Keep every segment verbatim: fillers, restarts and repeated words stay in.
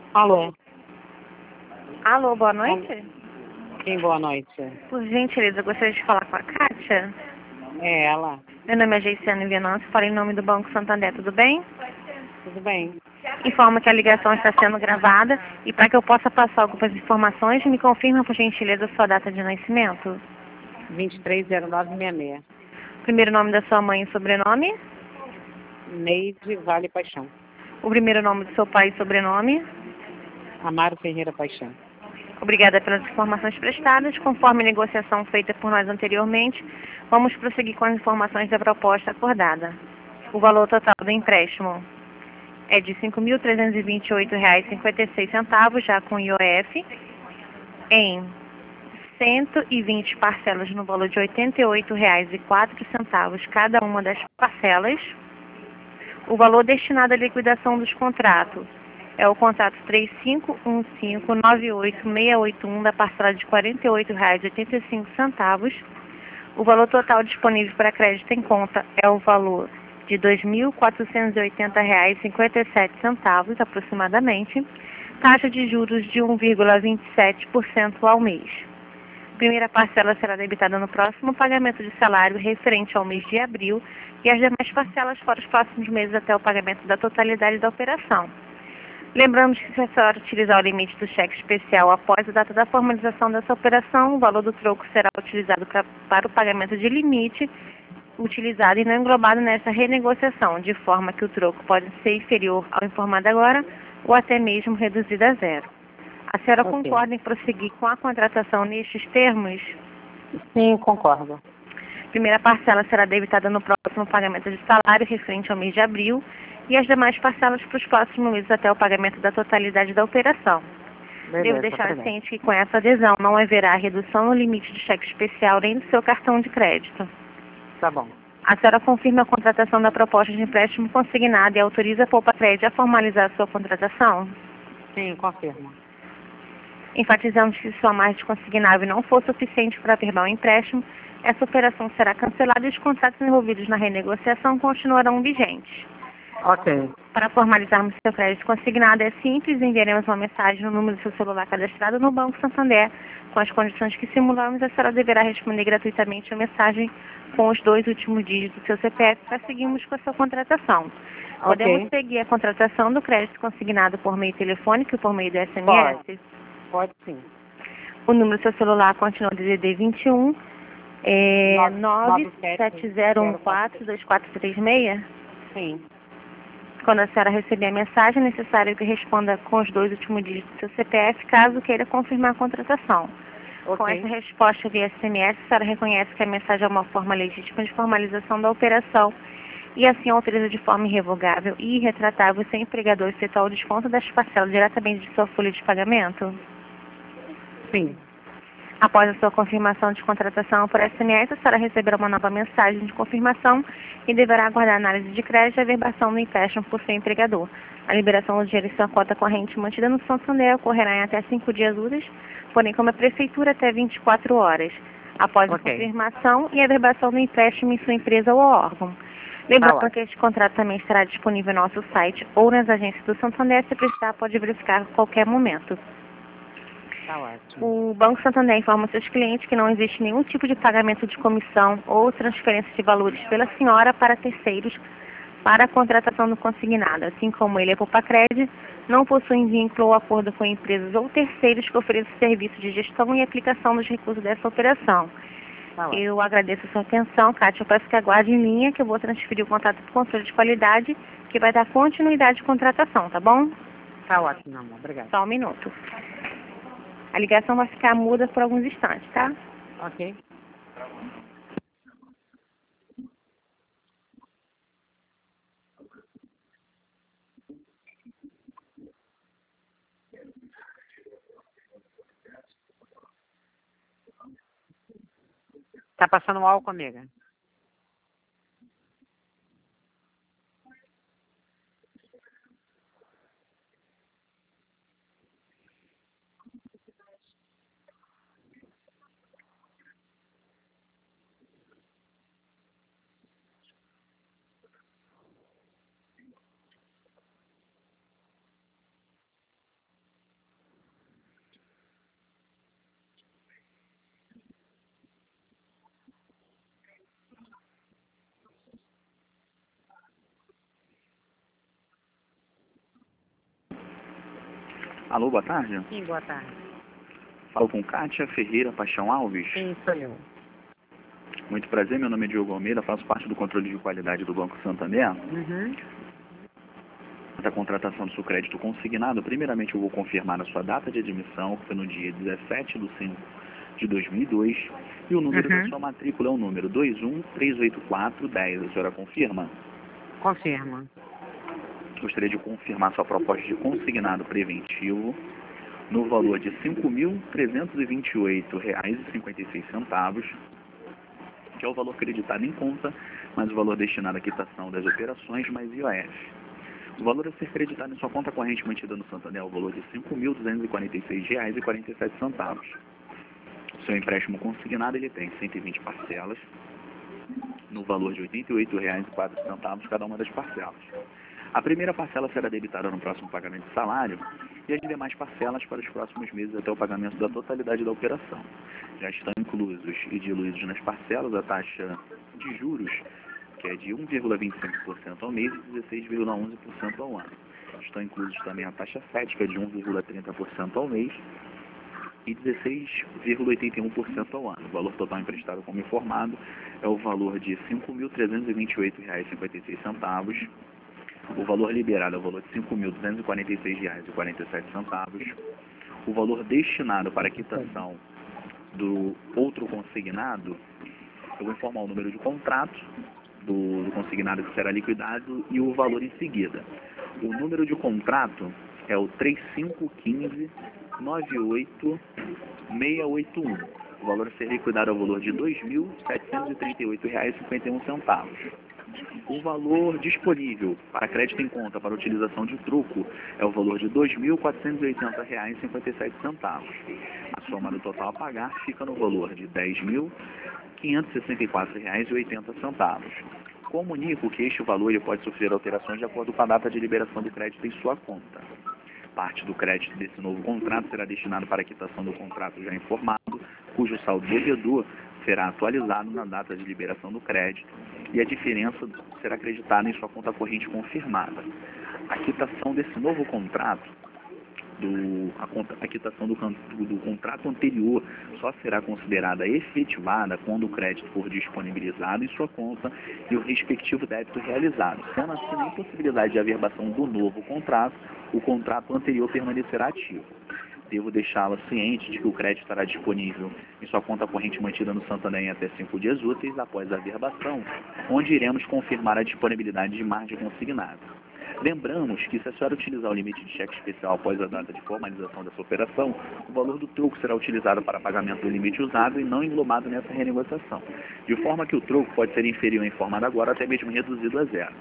Alô? Alô, boa noite. Sim, boa noite. Por gentileza, eu gostaria de falar com a Kátia. É ela. Meu nome é Geiciane Venâncio, falo em nome do Banco Santander, tudo bem? Tudo bem? Informo que a ligação está sendo gravada e para que eu possa passar algumas informações, me confirma por gentileza sua data de nascimento. vinte e três zero nove sessenta e seis. Primeiro nome da sua mãe e sobrenome. Neide Vale Paixão. O primeiro nome do seu pai e sobrenome. Amaro Ferreira Paixão. Obrigada pelas informações prestadas. Conforme a negociação feita por nós anteriormente, vamos prosseguir com as informações da proposta acordada. O valor total do empréstimo é de cinco mil trezentos e vinte e oito reais e cinquenta e seis centavos, já com I O F, em cento e vinte parcelas no valor de oitenta e oito reais e quatro centavos cada uma das parcelas. O valor destinado à liquidação dos contratos é o contrato três cinco um cinco nove oito seis oito um da parcela de quarenta e oito reais e oitenta e cinco centavos. O valor total disponível para crédito em conta é o valor de dois mil quatrocentos e oitenta reais e cinquenta e sete centavos aproximadamente, taxa de juros de um vírgula vinte e sete por cento ao mês. A primeira parcela será debitada no próximo pagamento de salário referente ao mês de abril e as demais parcelas para os próximos meses até o pagamento da totalidade da operação. Lembramos que se a senhora utilizar o limite do cheque especial após a data da formalização dessa operação, o valor do troco será utilizado pra, para o pagamento de limite utilizado e não englobado nessa renegociação, de forma que o troco pode ser inferior ao informado agora ou até mesmo reduzido a zero. A senhora Ok. concorda em prosseguir com a contratação nestes termos? Sim, concordo. Primeira parcela será debitada no próximo pagamento de salário referente ao mês de abril e as demais parcelas para os próximos meses até o pagamento da totalidade da operação. Beleza, Devo deixar obrigado. ciente que com essa adesão não haverá redução no limite de cheque especial nem do seu cartão de crédito. Tá bom. A senhora confirma a contratação da proposta de empréstimo consignado e autoriza a Poupa Crédito a formalizar a sua contratação? Sim, confirmo. Enfatizamos que se sua margem consignável não for suficiente para averbar o empréstimo, essa operação será cancelada e os contratos envolvidos na renegociação continuarão vigentes. Ok. Para formalizarmos seu crédito consignado, é simples, enviaremos uma mensagem no número do seu celular cadastrado no Banco Santander. Com as condições que simulamos, a senhora deverá responder gratuitamente a mensagem com os dois últimos dígitos do seu C P F para seguirmos com a sua contratação. Podemos Ok. seguir a contratação do crédito consignado por meio telefônico e por meio do S M S? Pode. Pode sim. O número do seu celular continua D D D vinte e um, é nove sete zero um quatro dois quatro três seis. Sim. Quando a senhora receber a mensagem, é necessário que responda com os dois últimos dígitos do seu C P F, caso queira confirmar a contratação. Com essa Ok. resposta via S M S, a senhora reconhece que a mensagem é uma forma legítima de formalização da operação e assim autoriza de forma irrevogável e irretratável seu empregador efetuar o desconto das parcelas diretamente de sua folha de pagamento? Sim. Após a sua confirmação de contratação por S M S, a senhora receberá uma nova mensagem de confirmação e deverá aguardar a análise de crédito e a averbação do empréstimo por seu empregador. A liberação do dinheiro em sua conta corrente mantida no Santander ocorrerá em até cinco dias úteis, porém como a Prefeitura até vinte e quatro horas, após a Ok. confirmação e a averbação do empréstimo em sua empresa ou órgão. Lembrando ótimo. que este contrato também estará disponível no nosso site ou nas agências do Santander, se precisar pode verificar a qualquer momento. Tá ótimo. O Banco Santander informa seus clientes que não existe nenhum tipo de pagamento de comissão ou transferência de valores pela senhora para terceiros para a contratação do consignado, assim como ele, a Poupa-Cred, não possui vínculo ou acordo com empresas ou terceiros que ofereçam serviço de gestão e aplicação dos recursos dessa operação. Tá ótimo. Eu agradeço a sua atenção, Kátia. Eu peço que aguarde em linha, que eu vou transferir o contato para o controle de qualidade, que vai dar continuidade à contratação, tá bom? Tá ótimo, meu amor. Obrigado. Só um minuto. A ligação vai ficar muda por alguns instantes, tá? Ok. Tá passando álcool, amiga? Alô, boa tarde. Sim, boa tarde. Falo com Kátia Ferreira Paixão Alves. Sim, sou eu. Muito prazer, meu nome é Diogo Almeida, faço parte do controle de qualidade do Banco Santander. Uhum. Da contratação do seu crédito consignado, primeiramente eu vou confirmar a sua data de admissão, que foi no dia dezessete de cinco de dois mil e dois, e o número Uhum. da sua matrícula é o número dois um três oito quatro um zero. A senhora confirma? Confirma. Gostaria de confirmar sua proposta de consignado preventivo no valor de cinco mil trezentos e vinte e oito reais e cinquenta e seis centavos, que é o valor acreditado em conta, mais o valor destinado à quitação das operações, mais I O F. O valor a ser acreditado em sua conta corrente mantida no Santander é o valor de cinco mil duzentos e quarenta e seis reais e quarenta e sete centavos. O seu empréstimo consignado ele tem cento e vinte parcelas, no valor de oitenta e oito reais e quatro centavos cada uma das parcelas. A primeira parcela será debitada no próximo pagamento de salário e as demais parcelas para os próximos meses até o pagamento da totalidade da operação. Já estão inclusos e diluídos nas parcelas a taxa de juros, que é de um vírgula vinte e cinco por cento ao mês e dezesseis vírgula onze por cento ao ano. Estão inclusos também a taxa FED, que é de um vírgula trinta por cento ao mês e dezesseis vírgula oitenta e um por cento ao ano. O valor total emprestado como informado é o valor de cinco mil trezentos e vinte e oito reais e cinquenta e seis centavos. O valor liberado é o valor de cinco mil duzentos e quarenta e seis reais e quarenta e sete centavos. O valor destinado para a quitação do outro consignado, eu vou informar o número de contrato do, do consignado que será liquidado e o valor em seguida. O número de contrato é o três cinco um cinco nove oito seis oito um. O valor a ser liquidado é o valor de dois mil setecentos e trinta e oito reais e cinquenta e um centavos. O valor disponível para crédito em conta para utilização de truco é o valor de dois mil quatrocentos e oitenta reais e cinquenta e sete centavos. A soma do total a pagar fica no valor de dez mil quinhentos e sessenta e quatro reais e oitenta centavos. Comunico que este valor ele pode sofrer alterações de acordo com a data de liberação do crédito em sua conta. Parte do crédito desse novo contrato será destinado para a quitação do contrato já informado, cujo saldo devedor será atualizado na data de liberação do crédito e a diferença será acreditada em sua conta corrente confirmada. A quitação desse novo contrato, do, a, conta, a quitação do, do, do contrato anterior só será considerada efetivada quando o crédito for disponibilizado em sua conta e o respectivo débito realizado. Sendo assim, na impossibilidade de averbação do novo contrato, o contrato anterior permanecerá ativo. Devo deixá-la ciente de que o crédito estará disponível em sua conta corrente mantida no Santander em até cinco dias úteis após a averbação, onde iremos confirmar a disponibilidade de margem consignada. Lembramos que, se a senhora utilizar o limite de cheque especial após a data de formalização dessa operação, o valor do troco será utilizado para pagamento do limite usado e não englobado nessa renegociação, de forma que o troco pode ser inferior informado agora até mesmo reduzido a zero.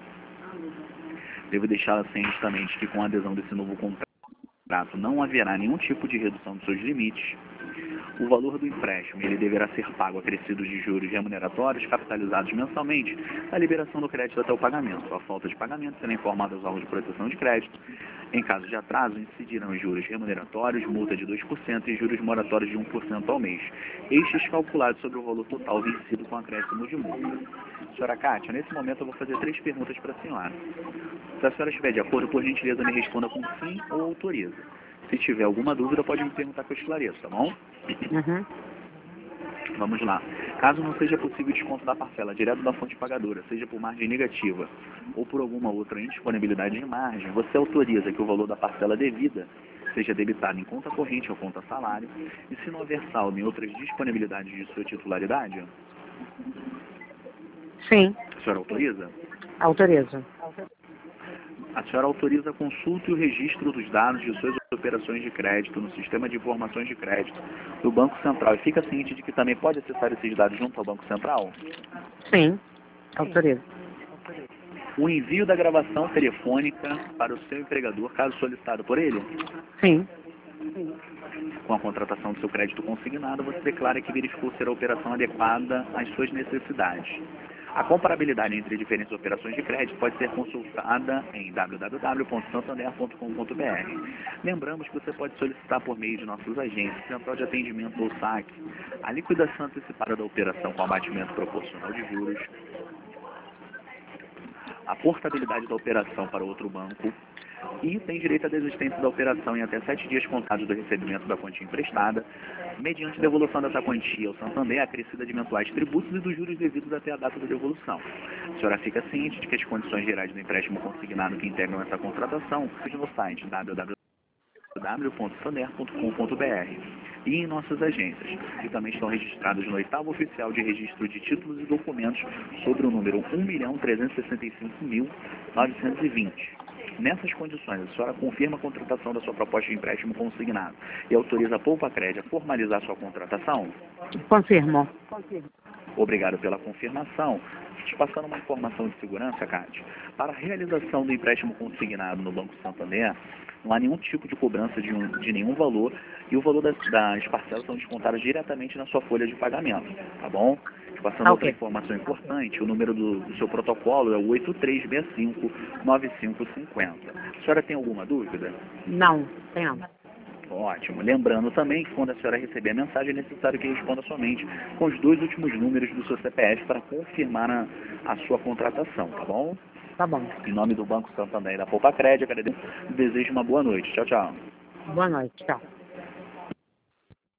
Devo deixá-la ciente também de que, com a adesão desse novo contrato, não haverá nenhum tipo de redução dos seus limites. O valor do empréstimo ele deverá ser pago acrescidos de juros remuneratórios capitalizados mensalmente na liberação do crédito até o pagamento. A falta de pagamento será informada aos órgãos de proteção de crédito. Em caso de atraso, incidirão os juros remuneratórios, multa de dois por cento e juros moratórios de um por cento ao mês. Estes calculados sobre o valor total vencido com acréscimo de multa. Senhora Kátia, nesse momento eu vou fazer três perguntas para a senhora. Se a senhora estiver de acordo, por gentileza, me responda com sim ou autoriza. Se tiver alguma dúvida, pode me perguntar que eu esclareço, tá bom? Uhum. Vamos lá. Caso não seja possível o desconto da parcela direto da fonte pagadora, seja por margem negativa ou por alguma outra indisponibilidade de margem, você autoriza que o valor da parcela devida seja debitado em conta corrente ou conta salário, e se não houver saldo em outras disponibilidades de sua titularidade, Sim, a senhora autoriza? autorizo. A senhora autoriza a consulta e o registro dos dados de suas operações de crédito no Sistema de Informações de Crédito do Banco Central e fica ciente de que também pode acessar esses dados junto ao Banco Central? Sim, autorizo. O envio da gravação telefônica para o seu empregador, caso solicitado por ele? Sim, Com a contratação do seu crédito consignado, você declara que verificou ser a operação adequada às suas necessidades. A comparabilidade entre diferentes operações de crédito pode ser consultada em w w w ponto santander ponto com ponto b r. Lembramos que você pode solicitar por meio de nossos agentes, Central de Atendimento ou S A C, a liquidação antecipada da operação com abatimento proporcional de juros, a portabilidade da operação para outro banco e tem direito à desistência da operação em até sete dias contados do recebimento da quantia emprestada, mediante devolução dessa quantia ao Santander, acrescida de eventuais tributos e dos juros devidos até a data da devolução. A senhora fica ciente de que as condições gerais do empréstimo consignado que integram essa contratação estão no site w w w ponto santander ponto com ponto b r e em nossas agências, que também estão registrados no oitavo oficial de registro de títulos e documentos sobre o número um milhão trezentos e sessenta e cinco mil novecentos e vinte. Nessas condições, a senhora confirma a contratação da sua proposta de empréstimo consignado e autoriza a Poupa-Crédito a formalizar sua contratação? Confirmo. Obrigado pela confirmação. Te passando uma informação de segurança, Cátia. Para a realização do empréstimo consignado no Banco Santander, não há nenhum tipo de cobrança de, um, de nenhum valor e o valor das, das parcelas são descontados diretamente na sua folha de pagamento, tá bom? Te passando Ah, outra ok. informação importante, o número do, do seu protocolo é o oito três seis cinco nove cinco cinco zero. A senhora tem alguma dúvida? Não, tem não. Ótimo. Lembrando também que quando a senhora receber a mensagem, é necessário que responda somente com os dois últimos números do seu C P F para confirmar a, a sua contratação, tá bom? Tá bom. Em nome do Banco Santander e da Poupa-Crédito, agradeço e desejo uma boa noite. Tchau, tchau. Boa noite, tchau.